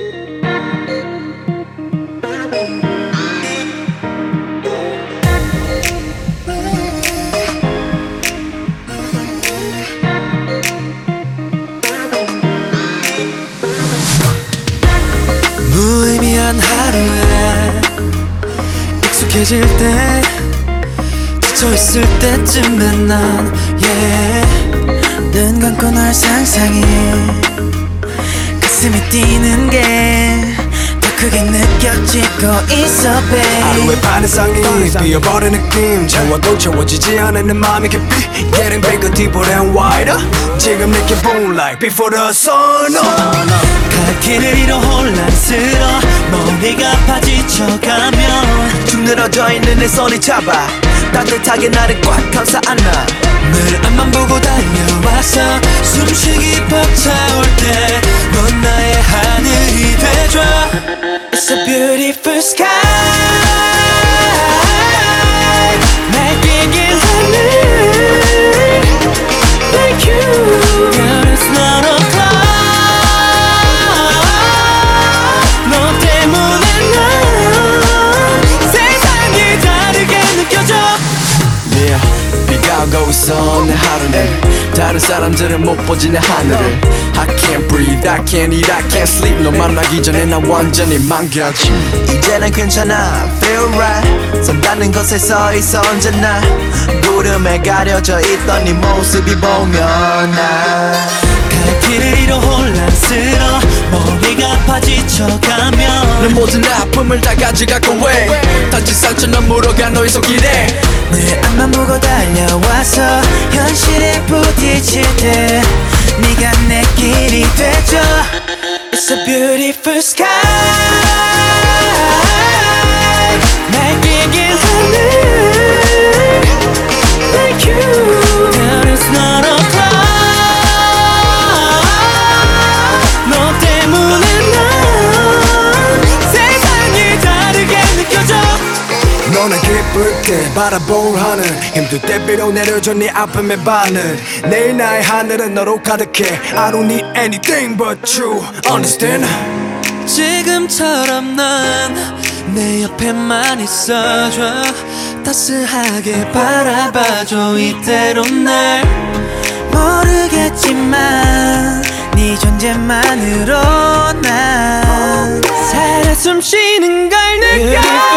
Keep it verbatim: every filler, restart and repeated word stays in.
무의미한 하루에 익숙해질 때 지쳐있을 때쯤에 난 yeah 눈 감고 널 상상해 가슴이 뛰는 게 더 크게 느껴지고 있어 babe 하루의 반 이상이 뛰어버린 느낌 채워도 채워지지 않는 내 맘이 깊이 Getting bigger, deeper and wider 지금 내 기분 like before the sun up 갈 길을 잃어 혼란스러워 머리가 아파 지쳐가면 축 늘어져 있는 내 손이 잡아 따뜻하게 나를 꽉 감싸 안아 늘 앞만 보고 달려와서 숨쉬기 벅차올 때 넌 나의 하늘이 돼줘 It's a beautiful sky 날 비긴 하늘 Like you Girl it's not a cloud 너 때문에 난 세상이 다르게 느껴져 Yeah 비가 오고 있어 내 하루는 다른 사람들은 못 보지 내 하늘을 I can't breathe, I can't eat, I can't sleep 너 만나기 전에 난 완전히 망가지 이제는 괜찮아, feel right 선다는 곳에 서 있어 언제나 구름에 가려져 있던 네 모습이 보면 나 갈 길을 잃어 혼란스러워 머리가 아파 지쳐가면 내 모든 아픔을 다 가져가고 왜 단지 상처는 물어가 너의 손길에 늘 앞만 보고 달려와서 현실에 부딪힐 때 네가 내 길이 되줘 It's a beautiful sky 날 비긴 하늘 Like you There is not a cloud 너 때문에 난 세상이 다르게 느껴져 너는 기쁠게 바라볼 하늘 힘들 때 비로 내려줘 네 아픔의 바늘 내일 나의 하늘은 너로 가득해 I don't need anything but you Understand? 지금처럼 난 내 옆에만 있어줘 따스하게 바라봐줘 이대로 날 모르겠지만 네 존재만으로 난 살아 숨쉬는 걸 느껴